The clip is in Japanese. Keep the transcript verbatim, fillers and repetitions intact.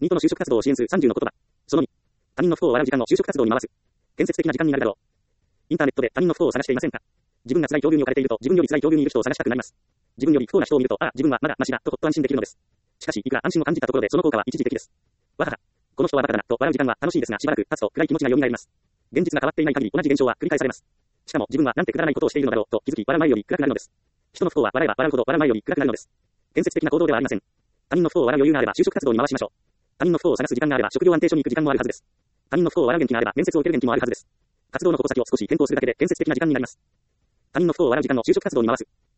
ニートの就職活動を支援するさんじゅうの言葉。そのに。他人の不幸を笑う時間を就職活動に回す。建設的な時間になるだろう。インターネットで他人の不幸を探していませんか？自分が辛い境遇に置かれていると、自分より辛い境遇にいる人を探したくなります。自分より不幸な人を見ると、ああ、自分はまだマシだ、とほっと安心できるのです。しかし、いくら安心を感じたところで、その効果は一時的です。わはは。この人はバカだな、と笑う時間は楽しいですが、しばらく経つと暗い気持ちが蘇ります。現実が変わっていない限り、同じ現象は繰り返されます。しかも、自分はなんてくだらないことをしているのだろう、と気づき、笑う前より暗くなるのです。人の不幸は笑えば笑うほど笑う前より暗くなるのです。建設的な行動ではありません。他人の不幸を笑う余裕があれば就職活動に回しましょう。他人の不幸を探す時間があれば職業安定所に行く時間もあるはずです。他人の不幸を笑う元気があれば面接を受ける元気もあるはずです。活動の矛先を少し変更するだけで建設的な時間になります。他人の不幸を笑う時間を就職活動に回す。